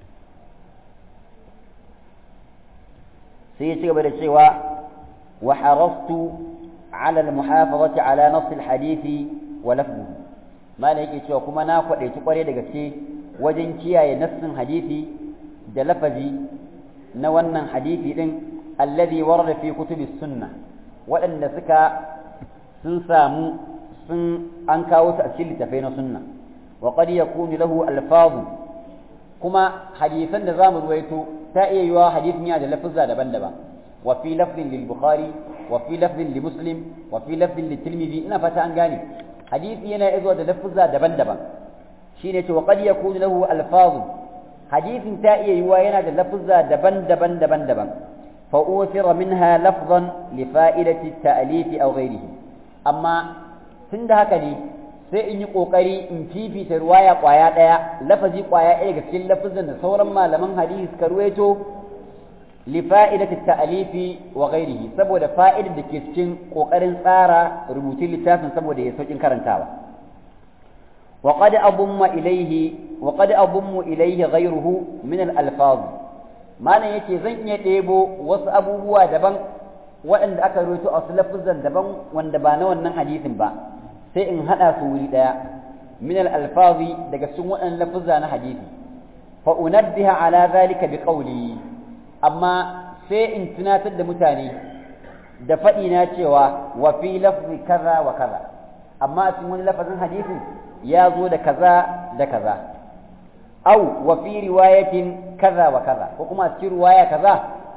sai ya ci gaba da cewa wa harastu ala al-muhafazati ala nass al-hadisi wa lafzuhu mala yake cewa kuma na kwadaici kware da gaske wajen kiyaye nassin hadisi da lafazi na wannan hadisi din alladhi warada fi kutubi sunnah waɗanda sun samu an kawo su a cikin littafai na sunna wa qad yakunu lahu alfazu kuma hadisan da zamu ruwaito ta iya yiwa hadisin ya da lafuzza daban-daban wa fi lafzin lil bukhari wa fi lafzin li muslim wa fi lafzin li tirmidhi ina fata an gane hadisi yana izo da lafuzza daban-daban shine ce wa qad yakunu lahu alfazu hadisin ta iya yiwa yana da lafuzza daban-daban fa usira minha lafzan li fa'idati at-ta'lif aw ghayrihi amma tunda haka ne sai in yi kokari in fifita ruwaya kwaya daya lafazi kwaya ɗaya ga cikin lafazin da sauran malaman hadisi suka ruwaito li fa'idati ta'alifi wa ghairihi saboda fa'idar da ke cikin kokarin tsara rubutun littafin saboda ya saukin karantawa wa qad abummu ilayhi ghayruhu min al-alfaz malan yace zan iya ɗebo wasu abubuwa daban waɗanda aka ruwaito a wasu lafazan daban wanda ba na wannan hadisin ba sai in hada su wuri daya min al-alfazi daga cikin waɗannan lafuzza na hadisi fa unabbiha ala zalika bi qawli amma sai in tunatar da mutane da faɗi na cewa wa fi lafzi kaza wa kaza amma a cikin wani lafazin hadisin ya zo da kaza da kaza au wa fi riwayatin kaza wa kaza ko kuma a cikin riwaya kaza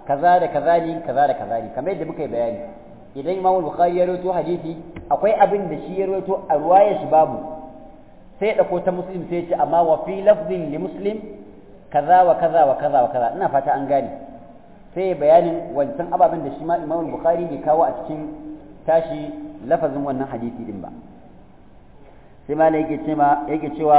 kaza da kaza ne kaza da kaza ne kamar yadda muka yi bayani idan Imam Bukhari ya rawaito hadisi akwai abin da shi ya rawaito a ruwayar shi babu sai ya dauko ta Muslim sai ya ce amma wa fi lafzin li Muslim kaza wa kaza wa kaza wa kaza ina fata an gane sai bayanin wancan ababen da shi ma Imam Bukhari bai kawo a cikin tashi lafazin wannan hadisi din ba sai malai yake cewa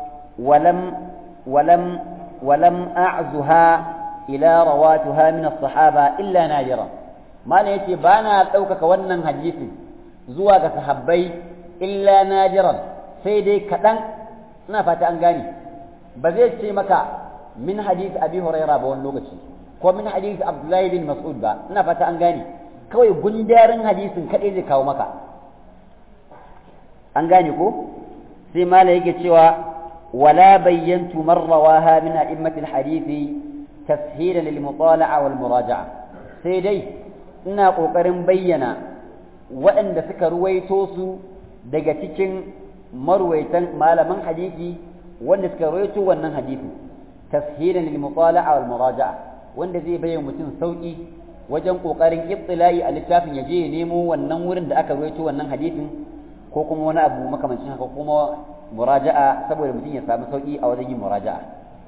walam a'zuha ila rawatuha min as-sahaba illa nadira malai yace bana daukaka wannan hadisin zuwa ga sahabbai illa nadiran sai dai kadan ina fata an gane ba zai ce maka min hadisi abi huraira ba wani lokaci ko min hadisi abdullahi bin mas'ud ba ina fata an gane kawai gundarin hadisin kadai zai kawo maka an gane ko sai mala yake cewa wala bayyantu man rawaha min a'immati al-hadisi tashilan lil mutala'a wal muraja'a sai dai ina kokarin bayyana waɗanda suka ruwaito su daga cikin marwaitan malaman hadisi wanda suka ruwaito wannan hadisi tashilan lil mutala'a wal muraja'a wanda zai bayyana mutum sauki wajen kokarin ibtila'i a littafin ya je ya nemo wannan wurin da aka ruwaito wannan hadisin ko kuma wani abu makamancin haka kuma muraja'a saboda mutum ya samu sauki a wajen yin muraja'a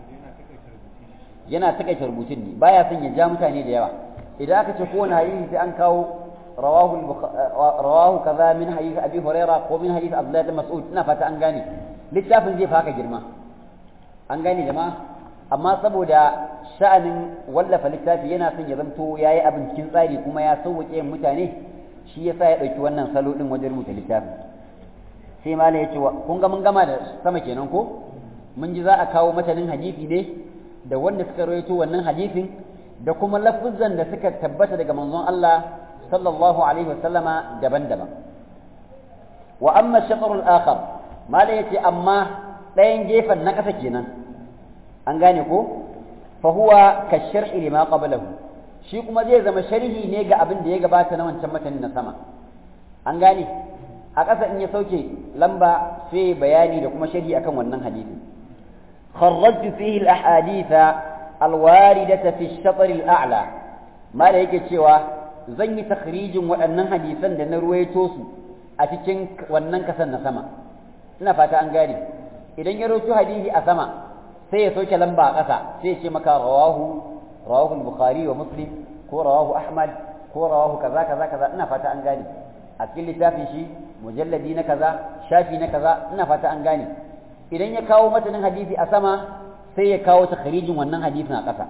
yana takaita rubutun ne baya son ya ja mutane da yawa idan aka ce kowane hadisi sai an kawo rawahu kaza min hadisi abi huraira ko min hadisi abdullahi bin mas'ud ina fata an gane littafin zai faka girma an gane jama'a amma saboda sha'anin wallafa littafi yana son ya zanto yayi abin cikin tsari kuma ya sauke mutane shi yasa ya dauki wannan salo din wajen rubuta littafin sai malai ya ce kun ga mun gama da sama kenan ko mun ji za a kawo matanin hadisi ne da wanda suka rawaito wannan hadisin da kuma lafuzan da suka tabbata daga manzon Allah sallallahu alaihi wasallama daban-daban wa amma shatr al-akhar malai ya ce amma ɗayan gefen na ƙasa kenan an gane ko fa huwa ka sharhi lima qablahu shi kuma zai zama sharhi ne ga abin da ya gabata na wancan matanin na sama an gane a ƙasa in ya sauke lamba sai bayani da kuma sharhi akan wannan hadisi kharrajtu fihi al-ahadith al-waridata fi ash-shatr al-a'la mala yake cewa zan yi takhrijin waɗannan hadisan da na ruwaito su a cikin wannan kasan na sama ina fata an gane idan ya rawaito hadisi a sama sai ya sauke lamba a ƙasa sai ya ce maka rawahu al-bukhari wa muslim ko rawahu ahmad ko rawahu kaza kaza kaza ina fata an gane a cikin littafin shi mujalladi na kaza shafi na kaza ina fata an gane idan ya kawo matanin hadisi a sama sai ya kawo takhrijin wannan hadisin a ƙasa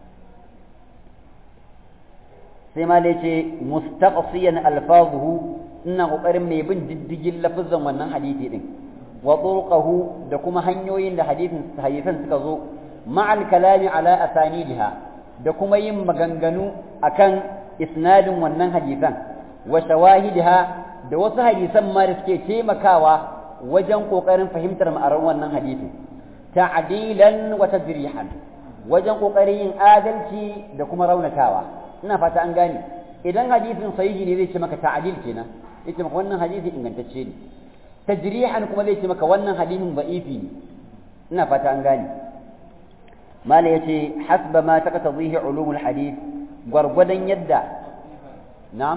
sai ma yace mustaqsiyan alfazuhu ina kokarin mai bin diddigin lafazan wannan hadisi din wa turqahu da kuma hanyoyin da hadisan suka zo ma'al kalami ala asanidiha da kuma yin maganganu akan isnadin wannan hadisan wa shawahidiha da wasu hadisan ma da suke taimakawa wajen kokarin fahimtar ma'anar wannan hadisi ta'dilan wa tadrihan wajen kokarin yin adalci da kuma raunatawa ina fata an gane idan hadisin sahihi ne zai ce maka ta'dil kenan yace maka wannan hadisi ingantacce ne tajrihan kuma zai ce maka wannan hadisin da'ifi ne ina fata an gane mala yace hasba ma taqtadhihi ulumul hadith gwargwadon yadda na'am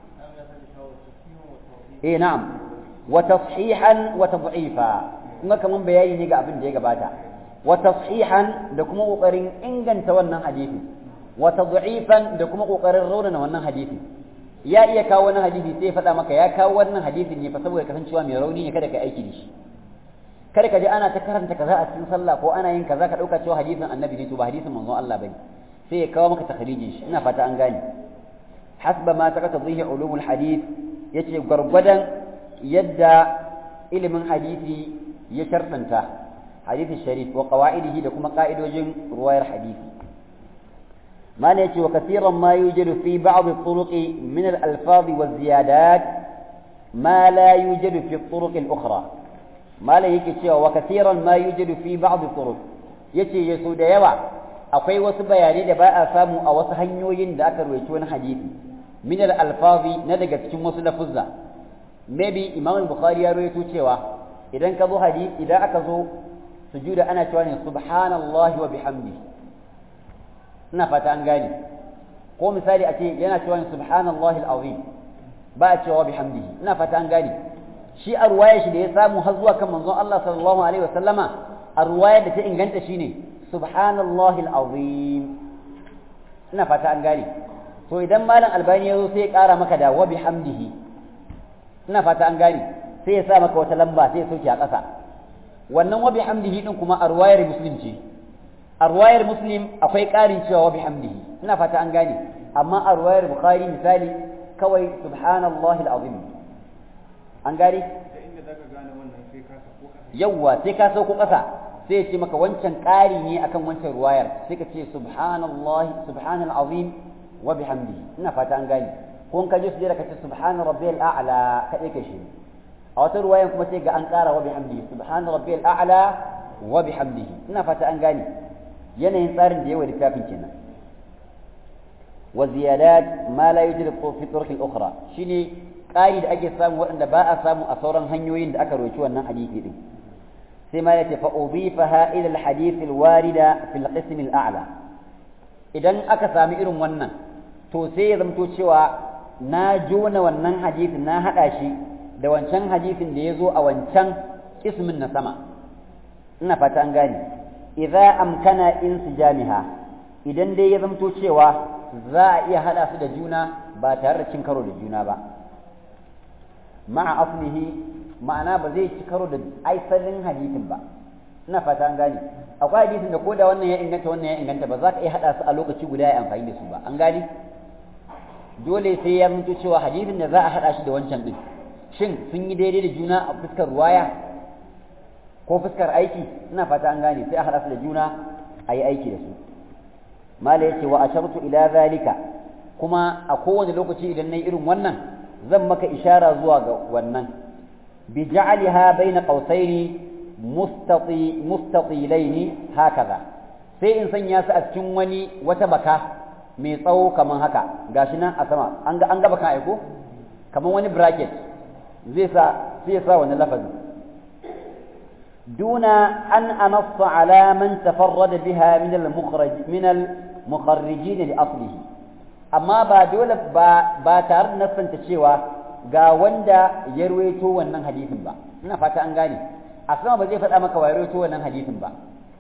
na'am wa tashihan wa tad'ifa kuma kaman bayani ne ga abin da ya gabata wa tashihan da kuma kokarin inganta wannan hadisi wa tad'ifan da kuma kokarin raunana wannan hadisi ya iya kawo wannan hadisi sai ya faɗa maka ya kawo wannan hadisin ne fa saboda kasancewa mai rauni ne kada ka aiki da shi kada ka ji ana ta karanta kaza a cikin sallah ko ana yin kaza ka dauka cewa hadisin annabi ne to ba hadisin manzon Allah bane sai ya kawo maka takhrijin shi ina fata an gane hasba ma taqtadhihi ulumul hadith yace gwargwadon yadda ilimin hadisi ya shartanta hadisi sharif wa qawaidihi da kuma ka'idojin ruwayar hadisi mana yace wa kaseeran ma yujadu fi ba'd at-turuq min al-alfaz wa ziyadat ma la yujadu fi at-turuq al-ukhra mala yake cewa wa kaseeran ma yujadu fi ba'd at-turuq yace yaso da yawa akwai wasu bayanai da ba a samu a wasu hanyoyin da aka rawaito wani hadisi min al-alfazi na daga cikin wasu lafuzza maybe imam al-bukhari ya rawaito cewa idan ka zo hadisi idan aka zo sujuda ana cewa ne subhanallahi wa bihamdihi ina fata an gane ko misali a ce yana cewa subhanallahi alazim ba a cewa bihamdihi ina fata an gane shi a ruwaya shi da ya samu har zuwa kan manzon Allah sallallahu alaihi wasallama a ruwaya da ta inganta shine subhanallahi alazim ina fata an gane to idan malam albani ya zo sai ya kara maka da wa bihamdihi ina fata an gane sai ya sa maka wata lamba sai ya soke a ƙasa wannan wa bihamdihi din kuma a ruwayar muslim ce a ruwayar muslim akwai ƙarin cewa wa bihamdihi ina fata an gane amma a ruwayar bukhari misali kawai subhanallahi alazim an gane da inda zaka gane wannan sai ka sauko ƙasa yawwa sai ka sauko ƙasa sai ya ce maka wancan ƙari ne akan wancan ruwayar sai ka ce subhanallahi subhanal azim wa bihamdihi ina fata an gane ko in ka je sujada ka ce subhana rabbiyal a'la ka dai shi a wata ruwayan kuma sai ga an ƙara wa bihamdihi subhana rabbiyal a'la wa bihamdihi ina fata an gane yanayin tsarin da yawa littafin kenan wa ziyadat ma la yujadu fi turuq al-ukhra shine ƙari da ake samu waɗanda ba a samu a sauran hanyoyin da aka roci wannan hadisi din sai ma yace fa udifaha ila al-hadith al-warida fi al-qism al-a'la idan aka sami irin wannan to sai ya zamto cewa na jona wannan hadisin na hada shi da wancan hadisin da ya zo a wancan ismin na sama ina fata an gane idza amkana insijamiha idan dai ya zamto cewa za a iya hada su da juna ba tare da cin karo da juna ba ma'a aslihi ma'ana ba zai ci karo da aisalin hadisin ba ina fata an gane akwai hadisin da koda wannan ya inganta ba za ka iya hada su a lokaci guda ya amfani da su ba an gane dole sai ya mutu cewa hadisin da za a hada shi da wancan din shin sun yi daidai da juna a fuskar ruwaya ko fuskar aiki ina fata an gane sai a hada su da juna a yi aiki da su mala yace wa ashartu ila zalika kuma a kowane lokaci idan nayi irin wannan zan maka ishara zuwa ga wannan bi ja'aliha baina qausaini mustatilaini hakaza sai in sanya su a cikin wata baka mai tsawo kaman haka gashi nan a sama an ga bakan aiko kaman wani bracket zai sa wannan lafazin duna an anassa ala man tafarrada biha min al-mukharrijin li aslihi amma ba dole ba tare da nasanta cewa ga wanda ya ruwaito wannan hadisin ba ina fata an gane a sama ba zai faɗa maka wa ya ruwaito wannan hadisin ba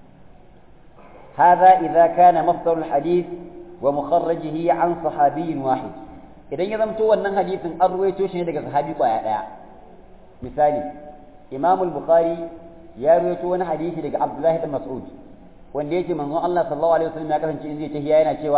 هذا إذا كان مصدر الحديث ومخرجه عن صحابي واحد idan ya zamto wannan hadisin an ruwaito shi ne daga sahabi kwaya daya misali Imam al-Bukhari ya ruwaito wani hadisi daga Abdullah ibn Mas'ud wanda yake manzon Allah sallallahu alaihi wasallam ya kasance in zai tahiyya yana cewa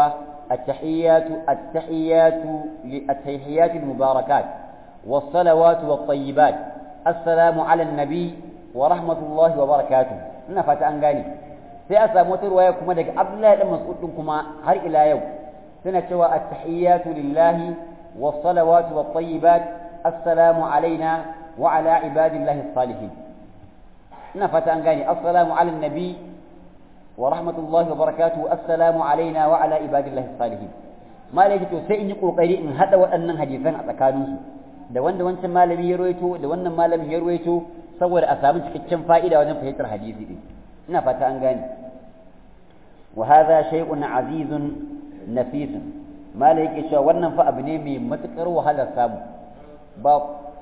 at-tahiyyatu al-mubarakat was-salawatu wat-tayyibat assalamu ala an-nabi wa rahmatullahi wa barakatuh ina fata an gane sai a samu wata ruwaya kuma daga Abdullahi ibn Mas'ud din kuma har ila yau suna cewa at-tahiyyatu lillahi was-salawatu wat-tayyibat assalamu alaina wa ala ibadillahi as-salihin ina fata an gane assalamu ala nabi wa rahmatullahi wa barakatuh assalamu alaina wa ala ibadillahi as-salihin malaki to sai in yi kokari in hada waɗannan hadisan a tsakaninsu da wanda wancan malami ya ruwaito da wannan malamin ya ruwaito saboda a samu cikakken fa'ida wajen fahimtar hadisi din ina fata an gane wa hadha shay'un azizun nafisun mala yake cewa wannan fa abu ne mai matukar wahalar samu ba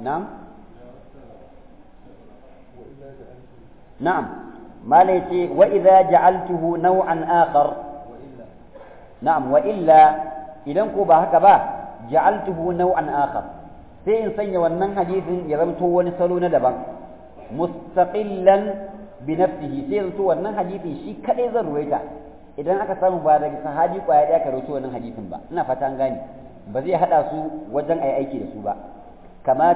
na'am mala yace wa idza ja'altuhu naw'an akhar na'am wa illa idan ko ba haka ba ja'altuhu naw'an akhar sai in sanya wannan hadisin ya zamto wani salo na daban mustaqillan binafsihi sai zanto wannan hadisin shi kadai zan ruwaita idan aka samu ba daga sahabi kwaya daya ka rawaito wannan hadisin ba ina fata an gane ba zai hada su wajen ayi aiki da su ba kama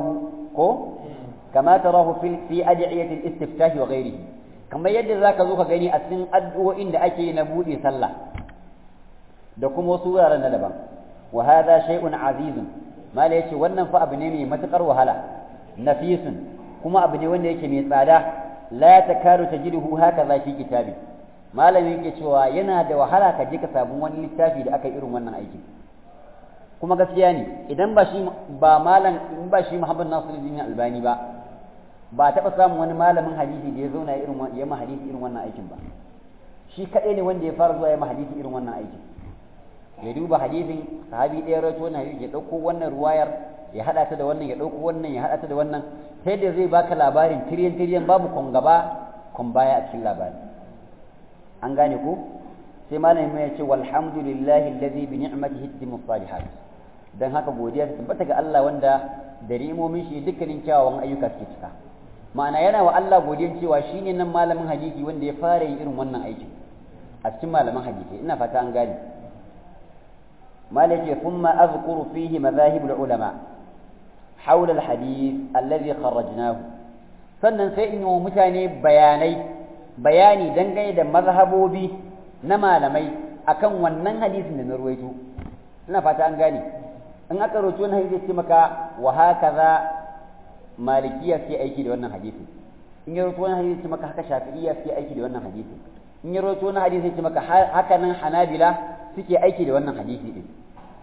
tarahu fi ad'iyati al-istiftah wa ghayrihi kamar yadda zaka zo ka gani a cikin addu'o'in da ake yi na bude sallah da kuma wasu wuraren na daban wa hadha shay'un azizun mala yace wannan fa abu ne mai matukar wahala nafisun kuma abu ne wanda yake mai tsada la takaru tajiduhu hakaza fi kitabi malamin yake cewa yana da wahala ka je ka samu wani littafi da aka yi irin wannan aiki kuma gaskiya ne idan ba shi Muhammad Nasiruddin Albani ba taɓa samun wani malamin hadisi da ya zauna ya ma hadisi irin wannan aikin ba shi kaɗai ne wanda ya fara zuwa ya ma hadisi irin wannan aikin ya duba hadisin sahabi ɗaya rawaito wannan hadisi ya ɗauko wannan ruwayar ya haɗa ta da wannan ya ɗauko wannan ya haɗa ta da wannan ta yadda zai baka labarin tiryan babu kon gaba kon baya a cikin labari an gane ko sai malamin ya ce walhamdulillahi allazi bi ni'matihi tatimmu salihat dan haka godiya ta tabbata ga Allah wanda da ni'imomin shi dukkanin kyawawan ayyuka suke cika ma'ana yana wa Allah godiyan cewa shine nan malamin hadisi wanda ya fara yin irin wannan aikin a cikin malaman hadisi ina fata an gane malaka thumma azkuru fihi madahib ulama حول الحديث الذي خرجناه sannan sai in yi wa mutane bayani dangane da mazhabobi na malamai akan wannan hadisin da na ruwaito ina fata an gane in aka rawaito wannan hadisi sai maka wa hakaza malikiya sai aiki da wannan hadisin in ya rawaito wannan hadisi sai maka haka shafi'iyya sai aiki da wannan hadisin in ya rawaito wannan hadisi sai maka haka nan hanabila suke aiki da wannan hadisi din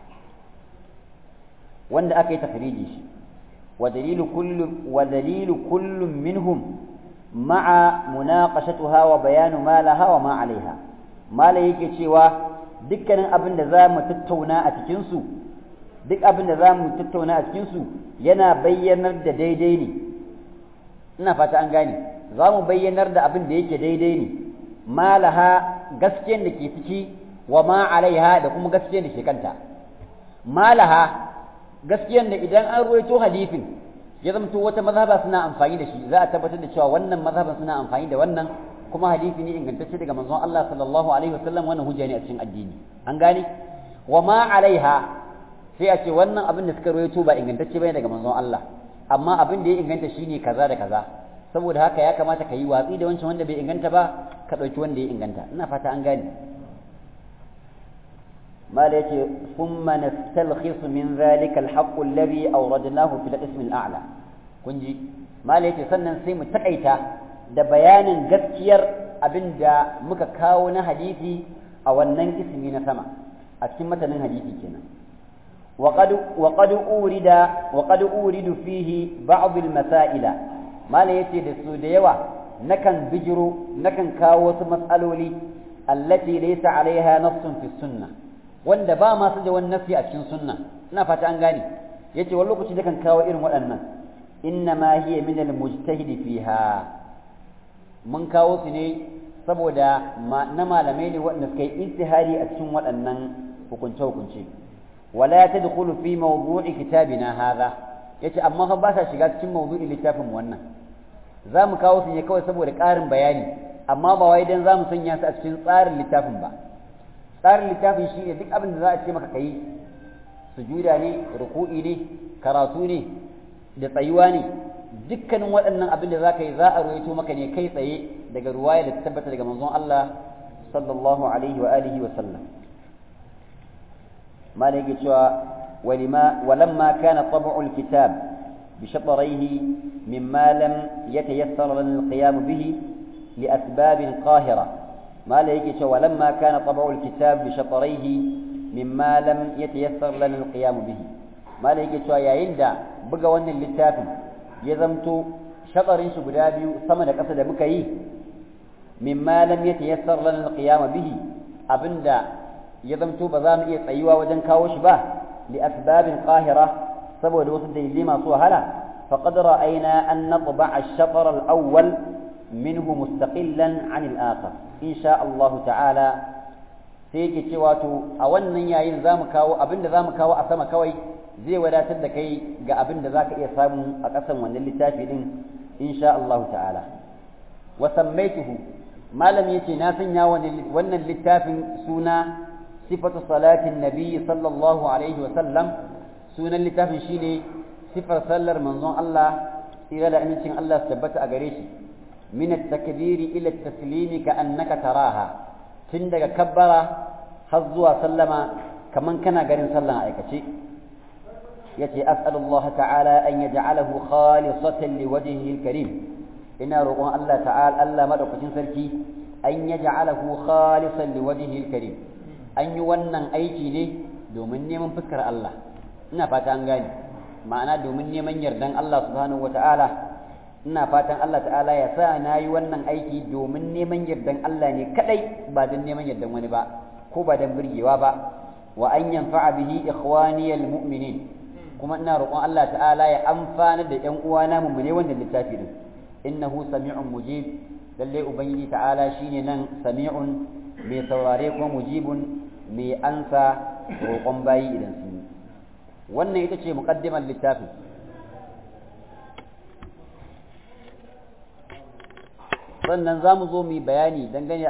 wanda aka yi tafriji shi ودليل كل منهم مع مناقشتها وبيان ما لها وما عليها ما لا yake cewa dukkanin abin da zamu tattauna a cikin su duk abin da zamu tattauna a cikin su yana bayyanar da daidai ne ina fata an gane zamu bayyanar da abin da yake daidai ne ma laha gaskiyar da ke ciki wa ma alaiha da kuma gaskiyar da ke kanta ma laha gaskiyan da idan an ruwaito hadisin ya zamto wata mazhaba suna amfani da shi za a tabbatar da cewa wannan mazhaban suna amfani da wannan kuma hadisi ne ingantacce daga manzon Allah sallallahu alaihi wasallam wannan hujja ne a cikin addini an gane wa ma alaiha sai a ce wannan abin da suka ruwaito ba ingantacce bane daga manzon Allah amma abin da ya inganta shine kaza da kaza saboda haka ya kamata ka yi watsi da wancan wanda bai inganta ba ka dauki wanda ya inganta ina fata an gane ما ليت ثم نستلخص من ذلك الحق الذي أوردناه في الاسم الأعلى كنجي ما ليت سنن سيم تقيتا da bayanin gaskiyar abinda muka kawo na hadisi a wannan ismi na sama a cikin matanin hadisi kenan وقد أورد فيه بعض المسائل ما ليت da su da yawa nakan kawo wasu mas'aloli allati laysa alaiha nassun fi sunnah wanda ba ma su da wani nasi a cikin sunna ina fata an gane yace wani lokaci da kan kawo irin waɗannan inna ma hiya min al-mujtahid fiha mun kawo su ne saboda na malamai ne waɗanda suka yi ijtihadi a cikin waɗannan hukunce wala tadkhulu fi mawdu'i kitabina hadha yace amma fa ba sa shiga cikin mawdu'in littafin wannan zamu kawo su ne kawai saboda ƙarin bayani amma ba wai dan zamu sanya su a cikin tsarin littafin ba tsarin littafin shi ne duk abin da za a ce maka kai sujuda ne ruku'i ne karatu ne da tsayuwa ne dukkanin waɗannan abin da za ka yi za a rawaito maka ne kai tsaye daga ruwaya da ta tabbata daga manzon Allah sallallahu alaihi wa alihi wa sallam ma da yake cewa walamma kana tab'u alkitab bi shatrayhi mimma lam yatayassar lana alqiyam bihi li asbab qahira ما لهيك ولما كان طبع الكتاب بشطريه مما لم يتيسر لنا القيام به ما لهيك يا يندا بقى wannan littafin ya zamto shatarin shi guda biyu sama da ƙasa da muka yi mimma lam yatayassar lana alqiyam bihi abinda ya zamto ba za mu iya tsayuwa wajen kawo shi ba li asbabin qahira saboda wasu dalilai masu wahala faqad ra'ayna an natba'a ash-shatr al-awwal منه مستقلا عن الآخر إن شاء الله تعالى سيكي cewato a wannan yayin zamu kawo abinda zamu kawo a sama kawai zai wadatar da kai ga abinda zaka iya samu a kasan wannan littafi din insha Allah ta'ala wa sammaytuhu malam yace na sanya wannan littafin suna sifatu salatin nabi sallallahu alaihi wa sallam sunan littafin shine sifar sallar manzon Allah tsira da amincin Allah su tabbata a gare shi من التكبير إلى التسليم كأنك تراها تندق كبر حظوا سلم كمن كان قرن سلم أيكشي يتي أسأل الله تعالى أن يجعله خالصة لوجهه الكريم إن رؤون الله تعالى ألا مدعو سلكي أن يجعله خالصا لوجهه الكريم أن يونن أيكي دومني من فكر الله إنا فاتان غاني معنى دومني من يردن الله سبحانه وتعالى ina fatan Allah ta'ala ya sa na yi wannan aiki domin neman yardan Allah ne kadai ba don neman yardan wani ba ko ba don burgewa ba wa an yanfa'a bihi ikhwani almu'minin kuma ina roƙon Allah ta'ala ya amfana da ƴan uwana mu'mine wannan littafi din innahu sami'un mujib lalle ubangiji ta'ala shine nan sami'un mai saurare kuma mujibun mai ansa roƙon bayi idan sun yi wannan ita ce muqaddimar littafin sannan za mu zo mu yi bayani dangane